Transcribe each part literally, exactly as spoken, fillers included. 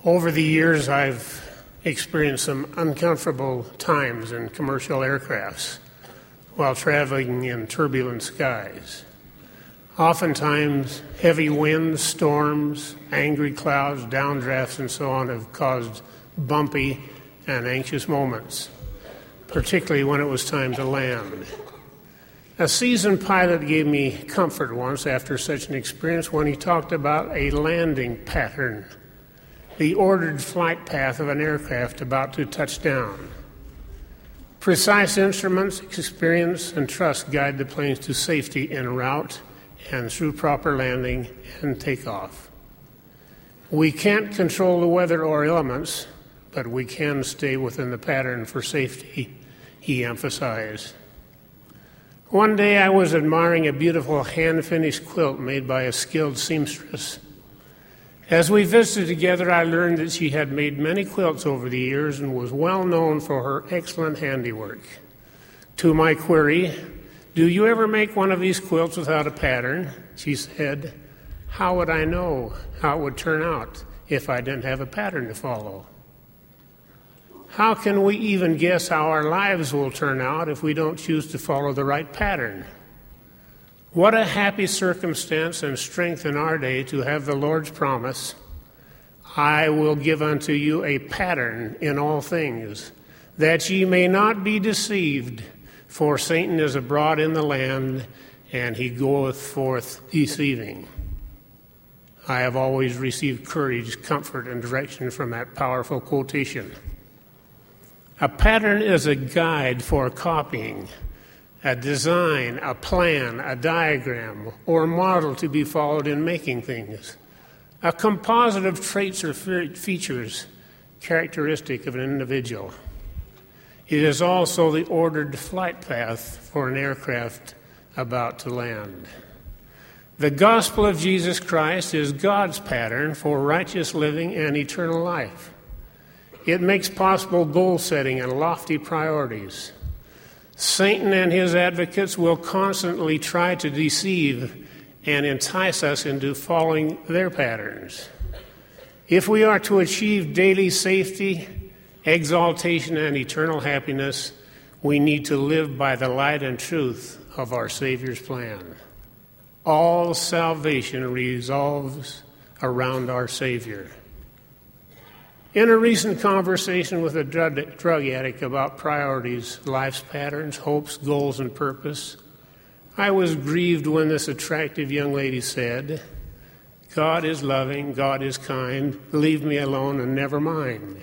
Over the years, I've experienced some uncomfortable times in commercial aircrafts while traveling in turbulent skies. Oftentimes, heavy winds, storms, angry clouds, downdrafts, and so on have caused bumpy and anxious moments, particularly when it was time to land. A seasoned pilot gave me comfort once after such an experience when he talked about a landing pattern, the ordered flight path of an aircraft about to touch down. Precise instruments, experience, and trust guide the planes to safety en route and through proper landing and takeoff. We can't control the weather or elements, but we can stay within the pattern for safety, he emphasized. One day I was admiring a beautiful hand-finished quilt made by a skilled seamstress. As we visited together, I learned that she had made many quilts over the years and was well known for her excellent handiwork. To my query, "Do you ever make one of these quilts without a pattern?" she said, "How would I know how it would turn out if I didn't have a pattern to follow? How can we even guess how our lives will turn out if we don't choose to follow the right pattern? What a happy circumstance and strength in our day to have the Lord's promise, 'I will give unto you a pattern in all things, that ye may not be deceived, for Satan is abroad in the land, and he goeth forth deceiving.'" I have always received courage, comfort, and direction from that powerful quotation. A pattern is a guide for copying, a design, a plan, a diagram, or model to be followed in making things, a composite of traits or features characteristic of an individual. It is also the ordered flight path for an aircraft about to land. The gospel of Jesus Christ is God's pattern for righteous living and eternal life. It makes possible goal setting and lofty priorities. Satan and his advocates will constantly try to deceive and entice us into following their patterns. If we are to achieve daily safety, exaltation, and eternal happiness, we need to live by the light and truth of our Savior's plan. All salvation revolves around our Savior. In a recent conversation with a drug, drug addict about priorities, life's patterns, hopes, goals, and purpose, I was grieved when this attractive young lady said, "God is loving, God is kind, leave me alone and never mind."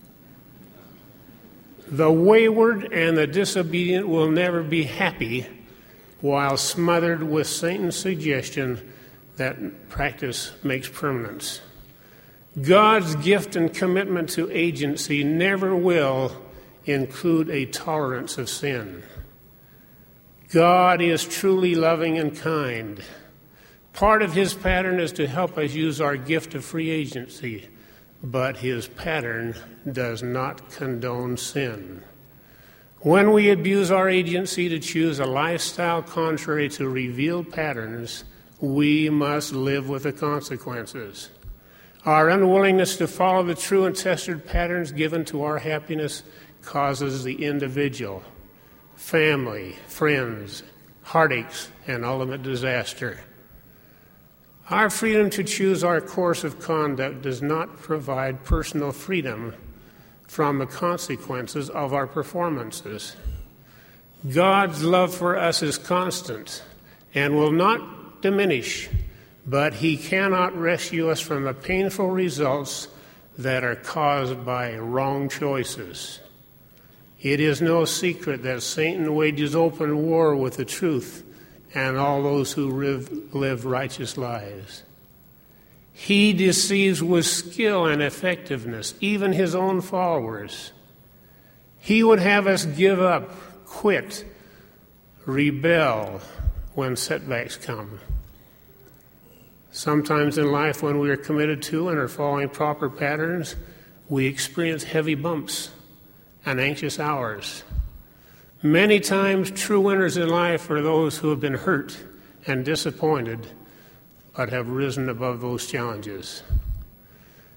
The wayward and the disobedient will never be happy while smothered with Satan's suggestion that practice makes permanence. God's gift and commitment to agency never will include a tolerance of sin. God is truly loving and kind. Part of his pattern is to help us use our gift of free agency, but his pattern does not condone sin. When we abuse our agency to choose a lifestyle contrary to revealed patterns, we must live with the consequences. Our unwillingness to follow the true and tested patterns given to our happiness causes the individual, family, friends, heartaches, and ultimate disaster. Our freedom to choose our course of conduct does not provide personal freedom from the consequences of our performances. God's love for us is constant and will not diminish, but he cannot rescue us from the painful results that are caused by wrong choices. It is no secret that Satan wages open war with the truth and all those who live, live righteous lives. He deceives with skill and effectiveness, even his own followers. He would have us give up, quit, rebel when setbacks come. Sometimes in life, when we are committed to and are following proper patterns, we experience heavy bumps and anxious hours. Many times, true winners in life are those who have been hurt and disappointed, but have risen above those challenges.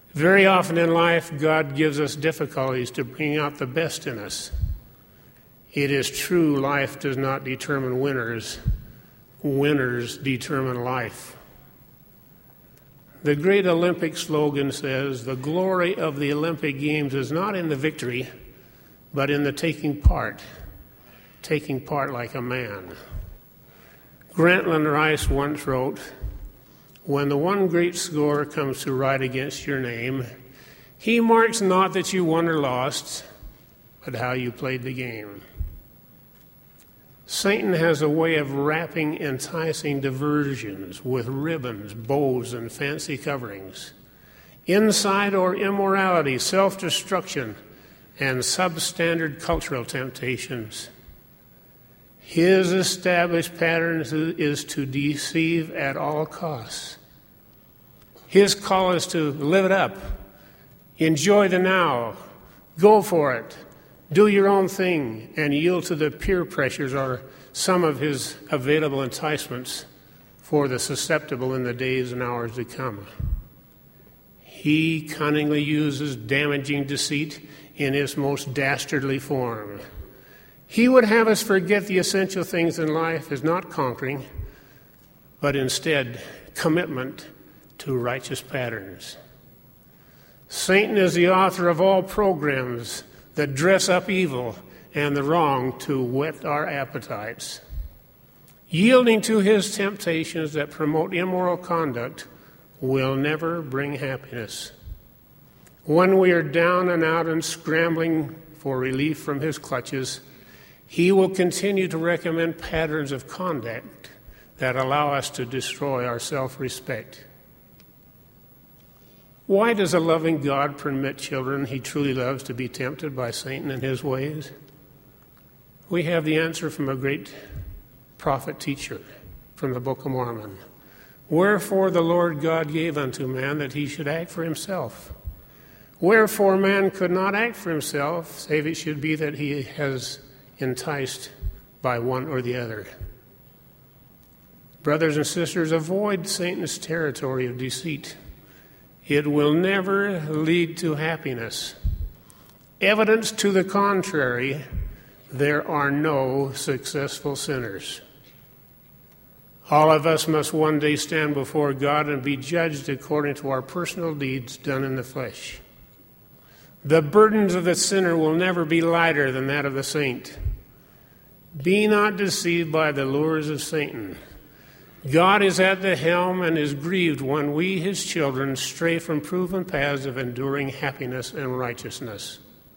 Very often in life, God gives us difficulties to bring out the best in us. It is true, life does not determine winners. Winners determine life. The great Olympic slogan says, "The glory of the Olympic Games is not in the victory, but in the taking part, taking part like a man." Grantland Rice once wrote, "When the one great scorer comes to write against your name, he marks not that you won or lost, but how you played the game." Satan has a way of wrapping enticing diversions with ribbons, bows, and fancy coverings. Inside or immorality, self-destruction, and substandard cultural temptations. His established pattern is to deceive at all costs. His call is to live it up, enjoy the now, go for it, do your own thing, and yield to the peer pressures or some of his available enticements for the susceptible in the days and hours to come. He cunningly uses damaging deceit in its most dastardly form. He would have us forget the essential things in life is not conquering, but instead commitment to righteous patterns. Satan is the author of all programs that dress up evil and the wrong to whet our appetites. Yielding to his temptations that promote immoral conduct will never bring happiness. When we are down and out and scrambling for relief from his clutches, he will continue to recommend patterns of conduct that allow us to destroy our self-respect. Why does a loving God permit children he truly loves to be tempted by Satan and his ways? We have the answer from a great prophet teacher from the Book of Mormon. "Wherefore the Lord God gave unto man that he should act for himself. Wherefore man could not act for himself, save it should be that he has enticed by one or the other." Brothers and sisters, avoid Satan's territory of deceit. It will never lead to happiness. Evidence to the contrary, there are no successful sinners. All of us must one day stand before God and be judged according to our personal deeds done in the flesh. The burdens of the sinner will never be lighter than that of the saint. Be not deceived by the lures of Satan. God is at the helm and is grieved when we, his children, stray from proven paths of enduring happiness and righteousness.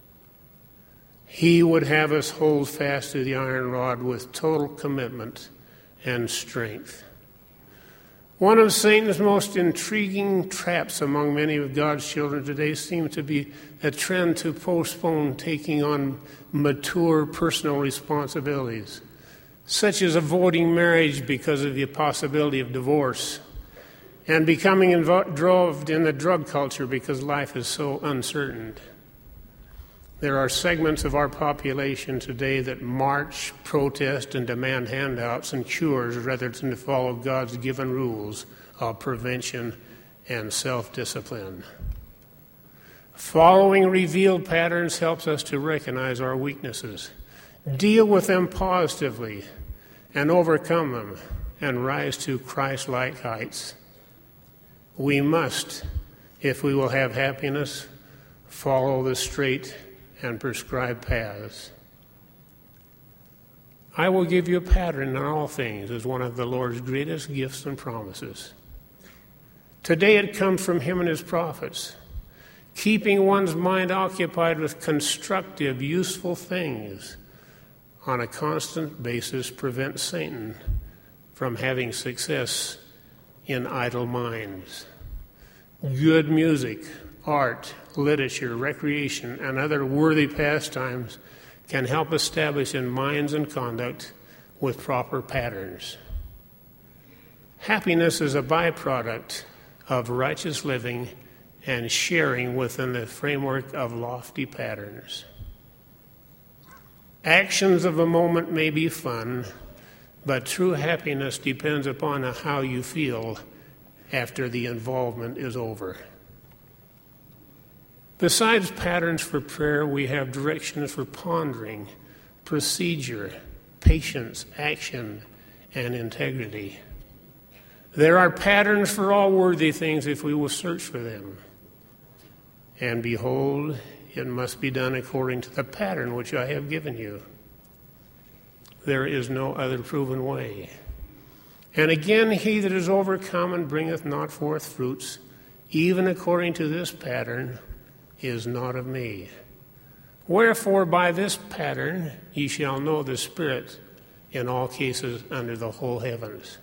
He would have us hold fast to the iron rod with total commitment and strength. One of Satan's most intriguing traps among many of God's children today seems to be a trend to postpone taking on mature personal responsibilities, such as avoiding marriage because of the possibility of divorce, and becoming involved in the drug culture because life is so uncertain. There are segments of our population today that march, protest, and demand handouts and cures rather than to follow God's given rules of prevention and self-discipline. Following revealed patterns helps us to recognize our weaknesses, deal with them positively, and overcome them, and rise to Christ-like heights. We must, if we will have happiness, follow the straight and prescribed paths. "I will give you a pattern in all things" is one of the Lord's greatest gifts and promises. Today it comes from him and his prophets. Keeping one's mind occupied with constructive, useful things on a constant basis prevents Satan from having success in idle minds. Good music, art, literature, recreation, and other worthy pastimes can help establish in minds and conduct with proper patterns. Happiness is a byproduct of righteous living and sharing within the framework of lofty patterns. Actions of a moment may be fun, but true happiness depends upon how you feel after the involvement is over. Besides patterns for prayer, we have directions for pondering, procedure, patience, action, and integrity. There are patterns for all worthy things if we will search for them. And behold, it must be done according to the pattern which I have given you. There is no other proven way. And again, he that is overcome and bringeth not forth fruits, even according to this pattern, is not of me. Wherefore by this pattern ye shall know the Spirit in all cases under the whole heavens.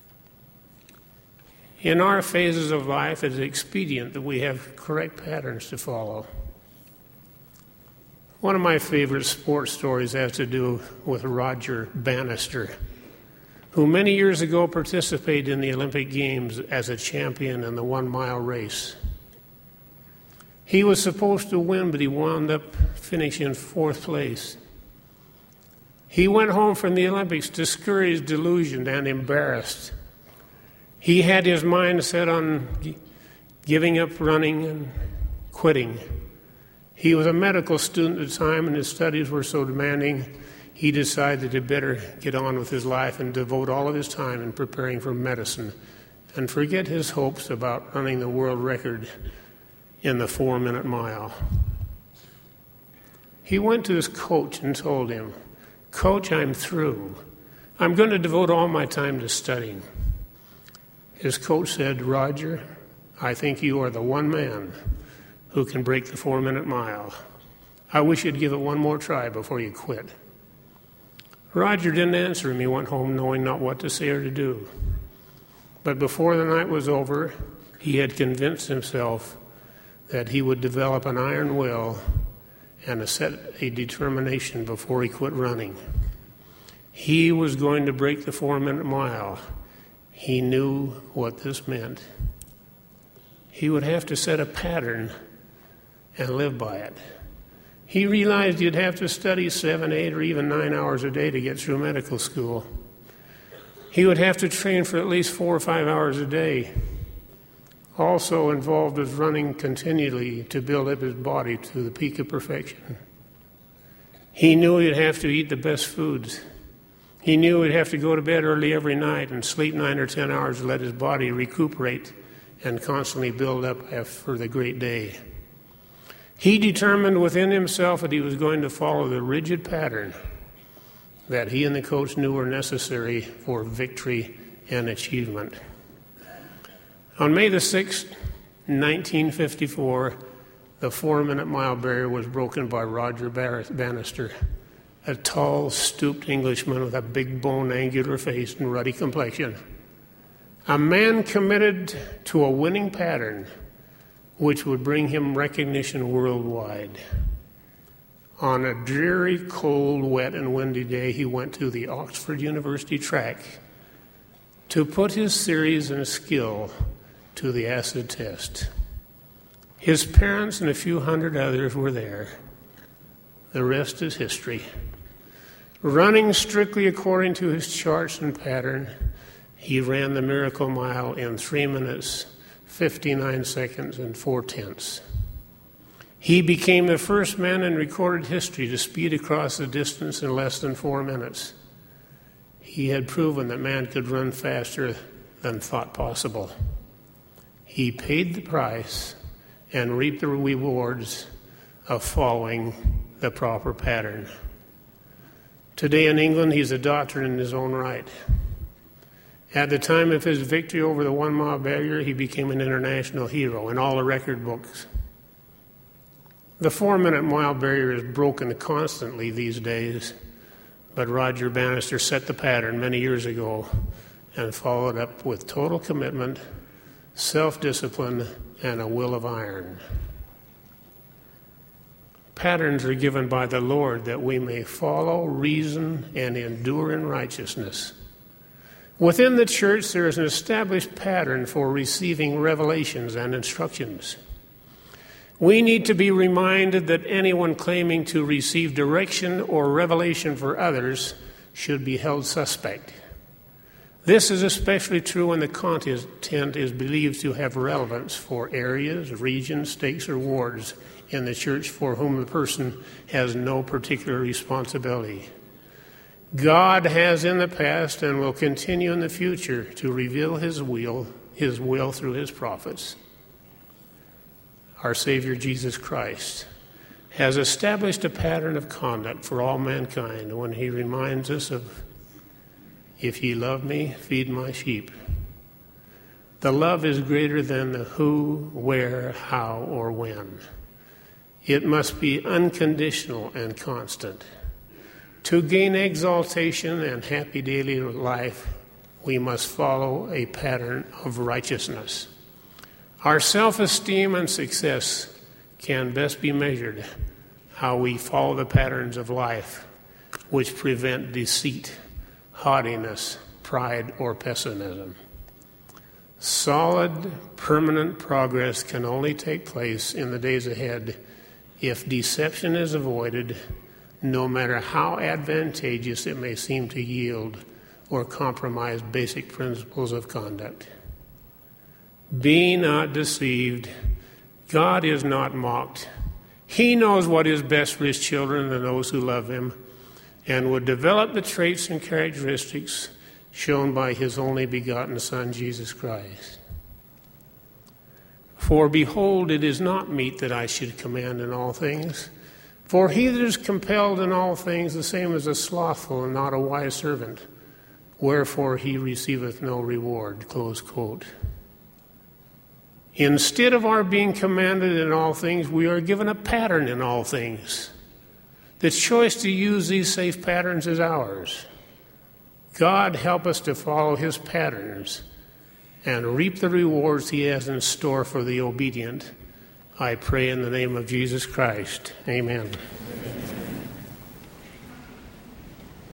In our phases of life, it is expedient that we have correct patterns to follow. One of my favorite sports stories has to do with Roger Bannister, who many years ago participated in the Olympic Games as a champion in the one-mile race. He was supposed to win, but he wound up finishing in fourth place. He went home from the Olympics discouraged, delusioned, and embarrassed. He had his mind set on giving up running and quitting. He was a medical student at the time, and his studies were so demanding, he decided he'd better get on with his life and devote all of his time in preparing for medicine and forget his hopes about running the world record in the four-minute mile. He went to his coach and told him, "Coach, I'm through. I'm going to devote all my time to studying." His coach said, "Roger, I think you are the one man who can break the four-minute mile. I wish you'd give it one more try before you quit." Roger didn't answer him. He went home knowing not what to say or to do. But before the night was over, he had convinced himself that he would develop an iron will and a set a determination before he quit running. He was going to break the four-minute mile. He knew what this meant. He would have to set a pattern and live by it. He realized he'd have to study seven, eight, or even nine hours a day to get through medical school. He would have to train for at least four or five hours a day. Also involved was running continually to build up his body to the peak of perfection. He knew he'd have to eat the best foods. He knew he'd have to go to bed early every night and sleep nine or ten hours to let his body recuperate and constantly build up for the great day. He determined within himself that he was going to follow the rigid pattern that he and the coach knew were necessary for victory and achievement. On May the sixth, nineteen fifty-four, the four-minute mile barrier was broken by Roger Bannister, a tall, stooped Englishman with a big bone, angular face and ruddy complexion. A man committed to a winning pattern which would bring him recognition worldwide. On a dreary, cold, wet, and windy day, he went to the Oxford University track to put his theories and skill to the acid test. His parents and a few hundred others were there. The rest is history. Running strictly according to his charts and pattern, he ran the miracle mile in three minutes, fifty-nine seconds, and four tenths. He became the first man in recorded history to speed across the distance in less than four minutes. He had proven that man could run faster than thought possible. He paid the price and reaped the rewards of following the proper pattern. Today in England, he's a doctor in his own right. At the time of his victory over the one-mile barrier, he became an international hero in all the record books. The four-minute mile barrier is broken constantly these days, but Roger Bannister set the pattern many years ago and followed up with total commitment, self-discipline, and a will of iron. Patterns are given by the Lord that we may follow, reason, and endure in righteousness. Within the church, there is an established pattern for receiving revelations and instructions. We need to be reminded that anyone claiming to receive direction or revelation for others should be held suspect. This is especially true when the content is believed to have relevance for areas, regions, states, or wards in the church for whom the person has no particular responsibility. God has in the past and will continue in the future to reveal his will, his will through his prophets. Our Savior Jesus Christ has established a pattern of conduct for all mankind when he reminds us of, "If ye love me, feed my sheep." The love is greater than the who, where, how, or when. It must be unconditional and constant. To gain exaltation and happy daily life, we must follow a pattern of righteousness. Our self-esteem and success can best be measured how we follow the patterns of life which prevent deceit, haughtiness, pride, or pessimism. Solid, permanent progress can only take place in the days ahead if deception is avoided, no matter how advantageous it may seem to yield or compromise basic principles of conduct. Be not deceived. God is not mocked. He knows what is best for his children and those who love him, and would develop the traits and characteristics shown by his only begotten Son, Jesus Christ. For behold, it is not meet that I should command in all things. For he that is compelled in all things, the same as a slothful and not a wise servant. Wherefore he receiveth no reward. Close quote. Instead of our being commanded in all things, we are given a pattern in all things. The choice to use these safe patterns is ours. God help us to follow his patterns and reap the rewards he has in store for the obedient. I pray in the name of Jesus Christ. Amen.